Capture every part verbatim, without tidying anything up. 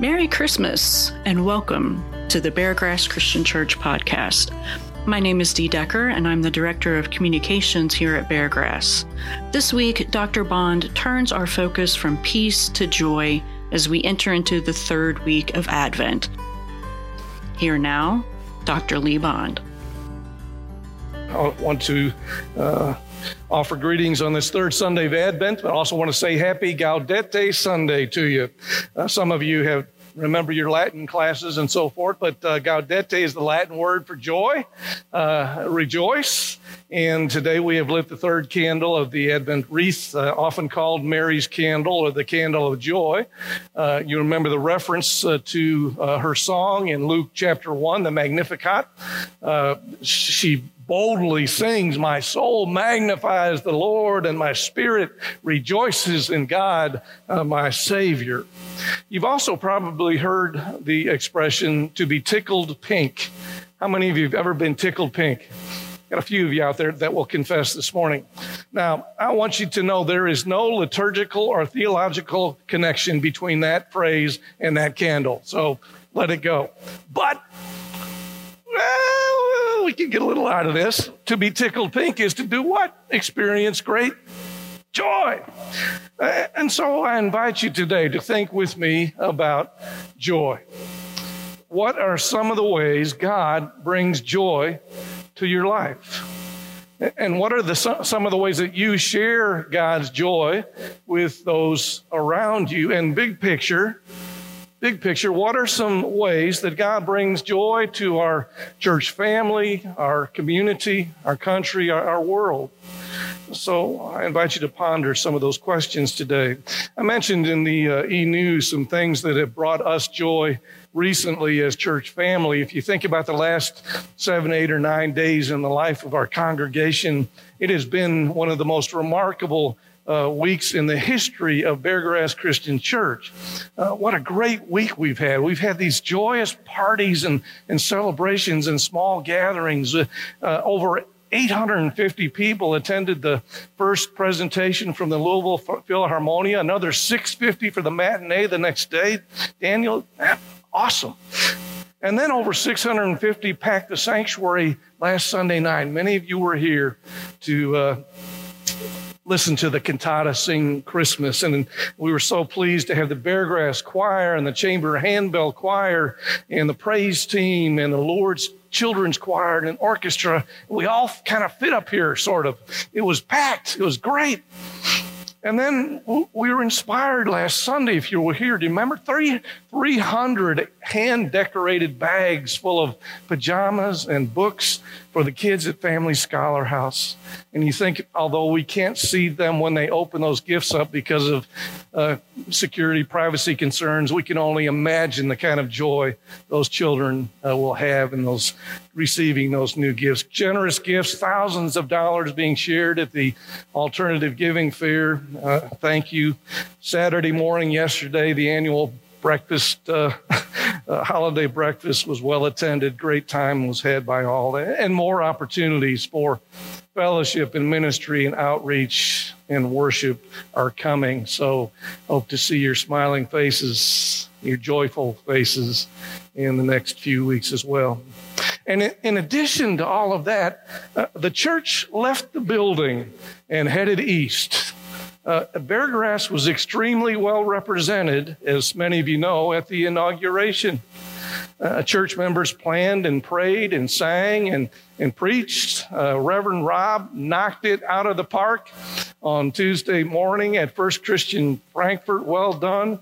Merry Christmas and welcome to the Beargrass Christian Church podcast. My name is Dee Decker and I'm the Director of Communications here at Beargrass. This week, Doctor Bond turns our focus from peace to joy as we enter into the third week of Advent. Here now, Doctor Lee Bond. I want to uh, offer greetings on this third Sunday of Advent, but I also want to say Happy Gaudete Sunday to you. Uh, some of you have remember your Latin classes and so forth, but uh, Gaudete is the Latin word for joy, uh, rejoice. And today we have lit the third candle of the Advent wreath, uh, often called Mary's candle or the candle of joy. Uh, you remember the reference uh, to uh, her song in Luke chapter one, the Magnificat. Uh, she boldly sings, "My soul magnifies the Lord, and my spirit rejoices in God, uh, my Savior." You've also probably heard the expression to be tickled pink. How many of you have ever been tickled pink? Got a few of you out there that will confess this morning. Now, I want you to know there is no liturgical or theological connection between that phrase and that candle. So let it go. But, well, we can get a little out of this. To be tickled pink is to do what? Experience great joy. And so I invite you today to think with me about joy. What are some of the ways God brings joy to your life? And what are the some of the ways that you share God's joy with those around you? And big picture, big picture, what are some ways that God brings joy to our church family, our community, our country, our, our world? So I invite you to ponder some of those questions today. I mentioned in the uh, e-news some things that have brought us joy recently as church family. If you think about the last seven, eight, or nine days in the life of our congregation, it has been one of the most remarkable uh, weeks in the history of Beargrass Christian Church. Uh, what a great week we've had. We've had these joyous parties and, and celebrations and small gatherings. Uh, uh, over eight hundred fifty people attended the first presentation from the Louisville Philharmonia, another six hundred fifty for the matinee the next day. Daniel, awesome. And then over six hundred fifty packed the sanctuary last Sunday night. Many of you were here to uh, listen to the cantata Sing Christmas. And we were so pleased to have the Beargrass Choir and the Chamber Handbell Choir and the praise team and the Lord's Children's Choir and an orchestra. We all kind of fit up here, sort of. It was packed. It was great. And then we were inspired last Sunday, if you were here. Do you remember three hundred hand-decorated bags full of pajamas and books for the kids at Family Scholar House? And you think, although we can't see them when they open those gifts up because of uh, security, privacy concerns, we can only imagine the kind of joy those children uh, will have in those receiving those new gifts. Generous gifts, thousands of dollars being shared at the Alternative Giving Fair. Uh, thank you. Saturday morning, yesterday, the annual breakfast, uh, uh, holiday breakfast was well attended. Great time was had by all, and more opportunities for fellowship and ministry and outreach and worship are coming. So hope to see your smiling faces, your joyful faces in the next few weeks as well. And in addition to all of that, uh, the church left the building and headed east. Uh, Beargrass was extremely well represented, as many of you know, at the inauguration. Uh, church members planned and prayed and sang and, and preached. Uh, Reverend Rob knocked it out of the park on Tuesday morning at First Christian Frankfurt. Well done.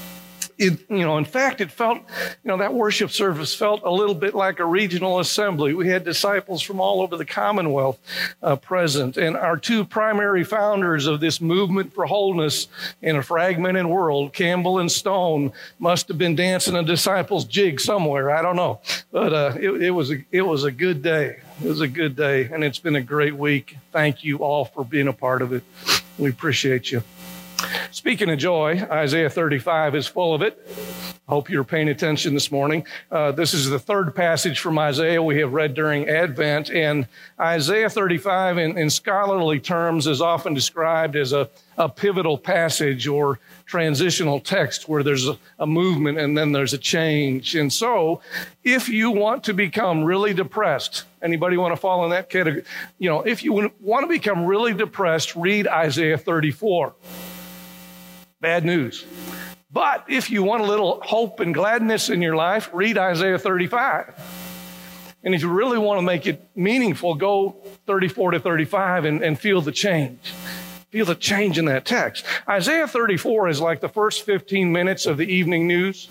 It, you know, in fact, it felt, you know, that worship service felt a little bit like a regional assembly. We had disciples from all over the Commonwealth uh, present. And our two primary founders of this movement for wholeness in a fragmented world, Campbell and Stone, must have been dancing a disciples jig somewhere. I don't know. But uh, it, it was a, it was a good day. It was a good day. And it's been a great week. Thank you all for being a part of it. We appreciate you. Speaking of joy, Isaiah thirty-five is full of it. I hope you're paying attention this morning. Uh, this is the third passage from Isaiah we have read during Advent. And Isaiah thirty-five, in, in scholarly terms, is often described as a, a pivotal passage or transitional text where there's a, a movement and then there's a change. And so if you want to become really depressed, anybody want to fall in that category? You know, if you want to become really depressed, read Isaiah thirty-four. Bad news. But if you want a little hope and gladness in your life, read Isaiah thirty-five. And if you really want to make it meaningful, go thirty-four to thirty-five and, and feel the change. Feel the change in that text. Isaiah thirty-four is like the first fifteen minutes of the evening news.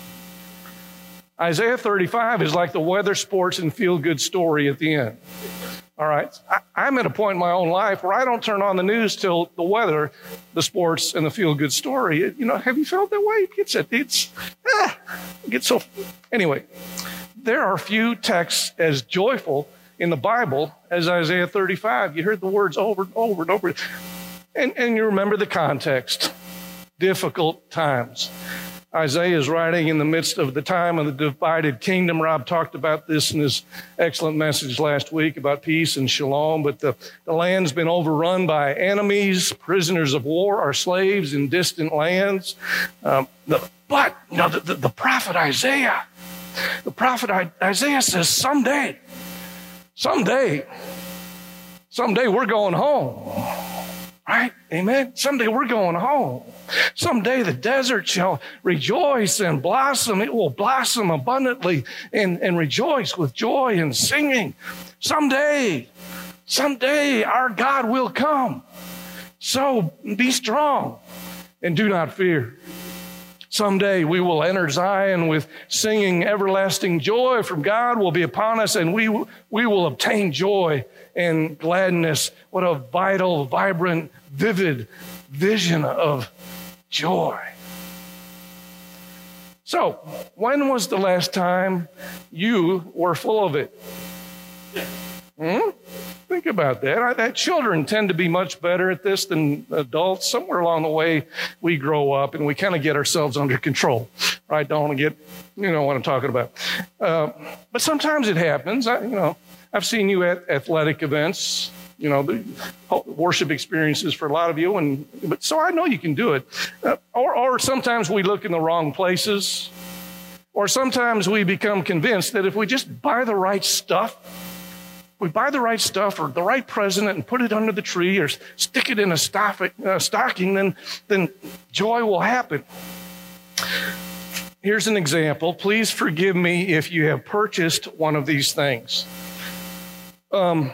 Isaiah thirty-five is like the weather, sports, and feel-good story at the end. All right, I, I'm at a point in my own life where I don't turn on the news till the weather, the sports, and the feel-good story. It, you know, have you felt that way? It gets it. It's ah, it gets so. Anyway, there are few texts as joyful in the Bible as Isaiah thirty-five. You heard the words over and over and over, and and you remember the context. Difficult times. Isaiah is writing in the midst of the time of the divided kingdom. Rob talked about this in his excellent message last week about peace and shalom, but the, the land's been overrun by enemies. Prisoners of war are slaves in distant lands. Um, the, but, you know, the, the, the prophet Isaiah, the prophet Isaiah says, someday, someday, someday we're going home. Right? Amen. Someday we're going home. Someday the desert shall rejoice and blossom. It will blossom abundantly and, and rejoice with joy and singing. Someday, someday our God will come. So be strong and do not fear. Someday we will enter Zion with singing. Everlasting joy from God will be upon us, and we, we will obtain joy and gladness. What a vital, vibrant, vivid vision of joy. So, when was the last time you were full of it? Hmm? Think about that. I, that children tend to be much better at this than adults. Somewhere along the way, we grow up and we kind of get ourselves under control. Right? Don't want to get, you know what I'm talking about. Uh, but sometimes it happens. I, you know, I've seen you at athletic events, you know, the worship experiences for a lot of you. And but so I know you can do it. Uh, or, or sometimes we look in the wrong places. Or sometimes we become convinced that if we just buy the right stuff, we buy the right stuff or the right present and put it under the tree or stick it in a stocking, then, then joy will happen. Here's an example. Please forgive me if you have purchased one of these things. Um,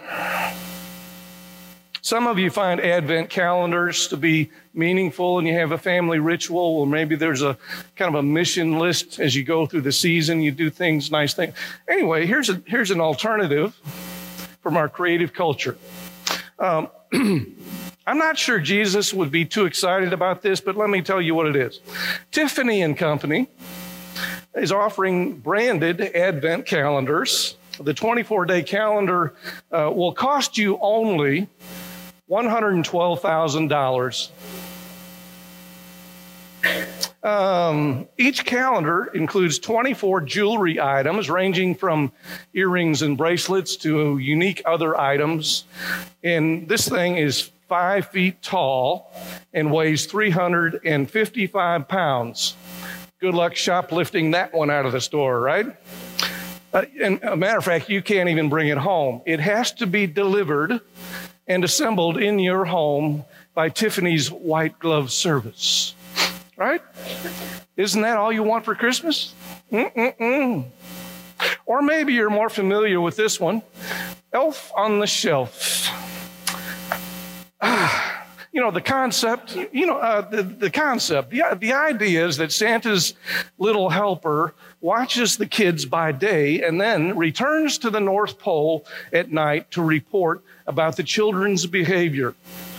some of you find Advent calendars to be meaningful and you have a family ritual, or maybe there's a kind of a mission list as you go through the season. You do things, nice things. Anyway, here's a, here's an alternative from our creative culture. Um, I'm not sure Jesus would be too excited about this, but let me tell you what it is. Tiffany and Company is offering branded Advent calendars. The twenty-four day calendar uh, will cost you only one hundred twelve thousand dollars. Um, each calendar includes twenty-four jewelry items ranging from earrings and bracelets to unique other items. And this thing is five feet tall and weighs three hundred fifty-five pounds. Good luck shoplifting that one out of the store, right? Uh, and a matter of fact, you can't even bring it home. It has to be delivered and assembled in your home by Tiffany's white glove service. Right? Isn't that all you want for Christmas? Mm-mm-mm. Or maybe you're more familiar with this one, Elf on the Shelf. Ah, you know, the concept, you know, uh, the, the concept, the, the idea is that Santa's little helper watches the kids by day and then returns to the North Pole at night to report about the children's behavior.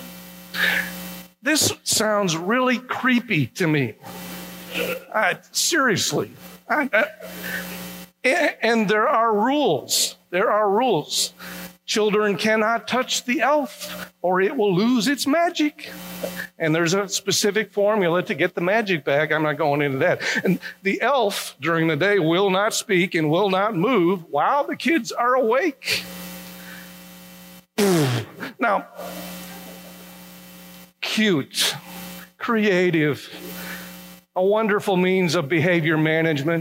This sounds really creepy to me. Uh, seriously. I, I, and there are rules. There are rules. Children cannot touch the elf or it will lose its magic. And there's a specific formula to get the magic back. I'm not going into that. And the elf during the day will not speak and will not move while the kids are awake. Now, cute, creative, a wonderful means of behavior management.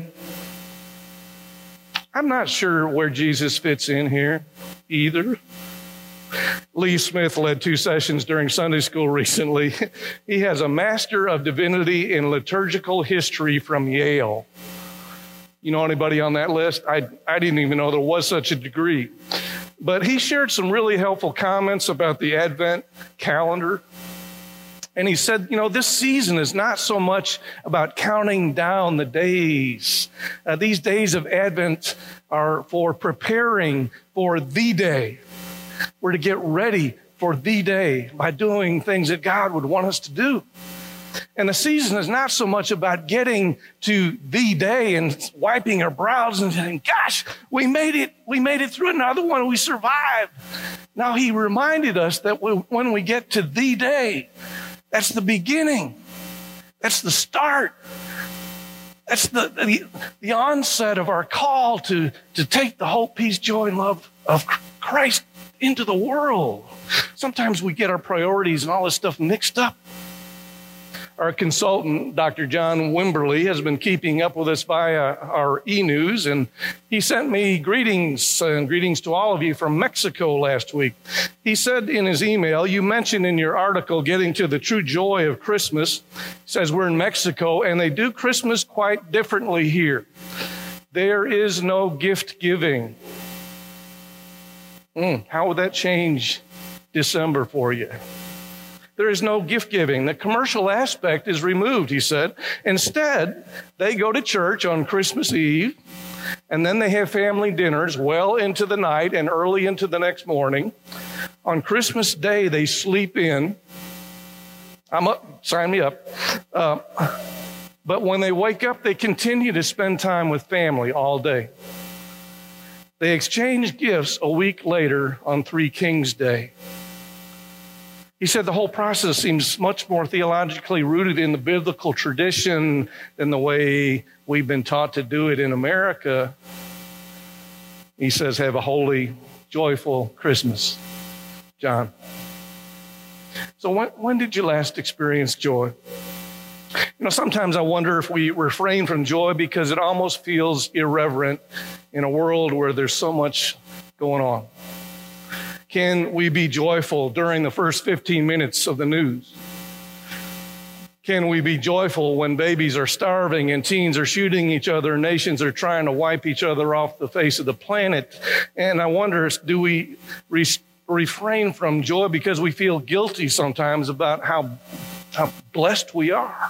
I'm not sure where Jesus fits in here either. Lee Smith led two sessions during Sunday school recently. He has a Master of Divinity in Liturgical History from Yale. You know anybody on that list? I, I didn't even know there was such a degree. But he shared some really helpful comments about the Advent calendar. And he said, you know, this season is not so much about counting down the days. Uh, these days of Advent are for preparing for the day. We're to get ready for the day by doing things that God would want us to do. And the season is not so much about getting to the day and wiping our brows and saying, gosh, we made it. We made it through another one. We survived. Now, he reminded us that when we get to the day, that's the beginning. That's the start. That's the, the, the onset of our call to, to take the hope, peace, joy, and love of Christ into the world. Sometimes we get our priorities and all this stuff mixed up. Our consultant, Doctor John Wimberly, has been keeping up with us via our e-news, and he sent me greetings and greetings to all of you from Mexico last week. He said in his email, you mentioned in your article getting to the true joy of Christmas. He says we're in Mexico, and they do Christmas quite differently here. There is no gift giving. Mm, how would that change December for you? There is no gift giving. The commercial aspect is removed, he said. Instead, they go to church on Christmas Eve, and then they have family dinners well into the night and early into the next morning. On Christmas Day, they sleep in. I'm up, sign me up. Uh, but when they wake up, they continue to spend time with family all day. They exchange gifts a week later on Three Kings Day. He said the whole process seems much more theologically rooted in the biblical tradition than the way we've been taught to do it in America. He says, have a holy, joyful Christmas, John. So when, when did you last experience joy? You know, sometimes I wonder if we refrain from joy because it almost feels irreverent in a world where there's so much going on. Can we be joyful during the first fifteen minutes of the news? Can we be joyful when babies are starving and teens are shooting each other and nations are trying to wipe each other off the face of the planet? And I wonder, do we re- refrain from joy because we feel guilty sometimes about how, how blessed we are?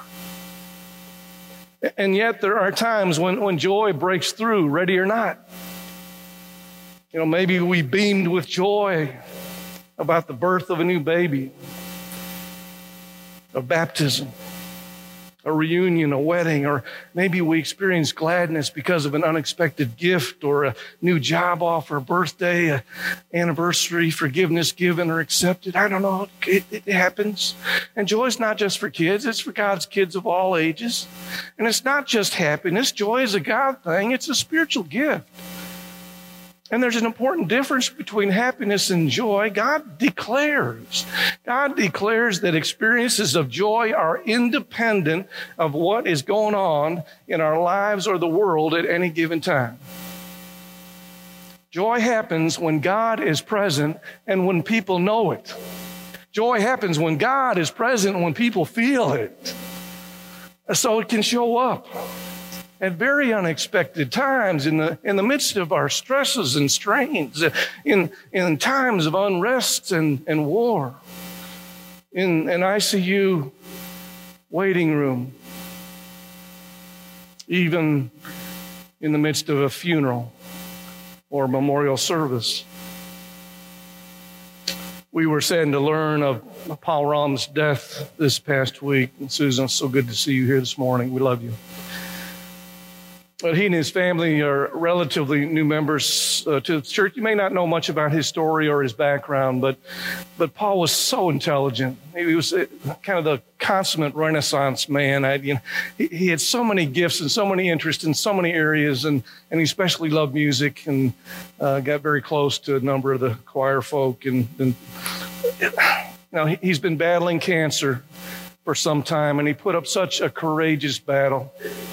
And yet there are times when, when joy breaks through, ready or not. You know, maybe we beamed with joy about the birth of a new baby, a baptism, a reunion, a wedding, or maybe we experienced gladness because of an unexpected gift or a new job offer, a birthday, an anniversary, forgiveness given or accepted. I don't know. It, it happens. And joy is not just for kids. It's for God's kids of all ages. And it's not just happiness. Joy is a God thing. It's a spiritual gift. And there's an important difference between happiness and joy. God declares, God declares that experiences of joy are independent of what is going on in our lives or the world at any given time. Joy happens when God is present and when people know it. Joy happens when God is present and when people feel it. So it can show up at very unexpected times in the in the midst of our stresses and strains, in, in times of unrest and, and war, in an I C U waiting room, even in the midst of a funeral or memorial service. We were saddened to learn of Paul Rahm's death this past week. And Susan, it's so good to see you here this morning. We love you. But he and his family are relatively new members uh, to the church. You may not know much about his story or his background, but but Paul was so intelligent. He was kind of the consummate Renaissance man. I, you know, he, he had so many gifts and so many interests in so many areas, and, and he especially loved music and uh, got very close to a number of the choir folk. And, and you know, he, he's been battling cancer for some time, and he put up such a courageous battle.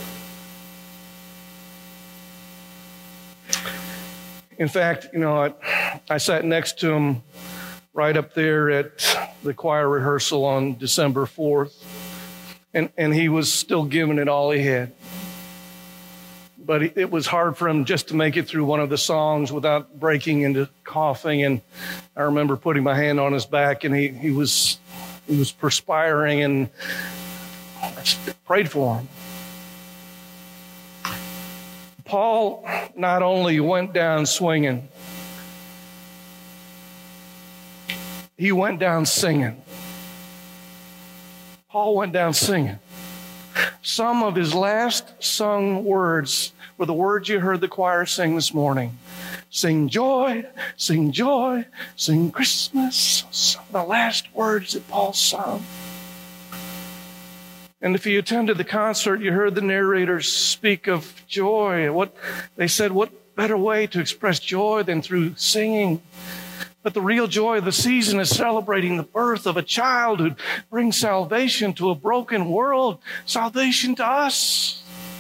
In fact, you know, I, I sat next to him right up there at the choir rehearsal on December fourth, and, and he was still giving it all he had. But it was hard for him just to make it through one of the songs without breaking into coughing. And I remember putting my hand on his back, and he, he was he was perspiring, and I just prayed for him. Paul not only went down swinging, he went down singing. Paul went down singing. Some of his last sung words were the words you heard the choir sing this morning. Sing joy, sing joy, sing Christmas. Some of the last words that Paul sung. And if you attended the concert, you heard the narrators speak of joy. What they said, what better way to express joy than through singing? But the real joy of the season is celebrating the birth of a child who brings salvation to a broken world, salvation to us.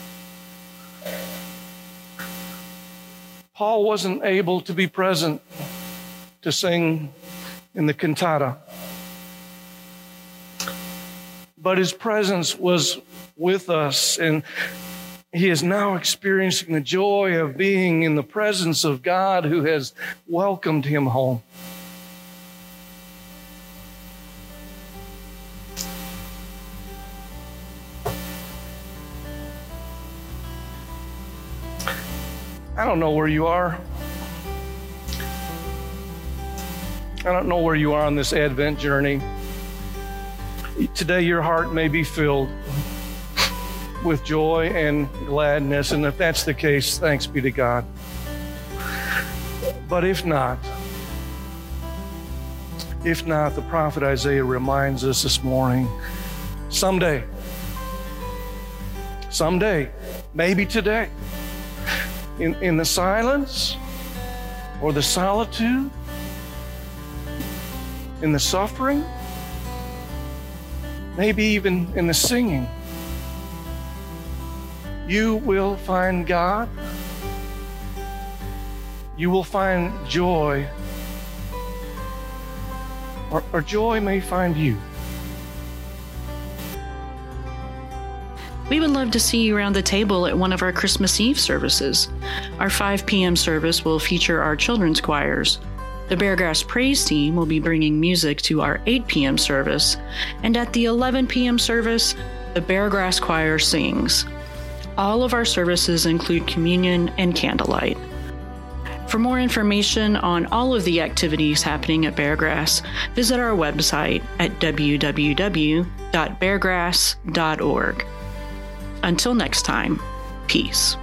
Paul wasn't able to be present to sing in the cantata, but his presence was with us, and he is now experiencing the joy of being in the presence of God who has welcomed him home. I don't know where you are. I don't know where you are on this Advent journey. Today, your heart may be filled with joy and gladness, and if that's the case, thanks be to God. But if not, if not, the prophet Isaiah reminds us this morning, someday, someday, maybe today, in, in the silence or the solitude, in the suffering, maybe even in the singing, you will find God. You will find joy, or, or joy may find you. We would love to see you around the table at one of our Christmas Eve services. Our five p.m. service will feature our children's choirs. The Beargrass Praise Team will be bringing music to our eight p.m. service, and at the eleven p.m. service, the Beargrass Choir sings. All of our services include communion and candlelight. For more information on all of the activities happening at Beargrass, visit our website at w w w dot beargrass dot org. Until next time, peace.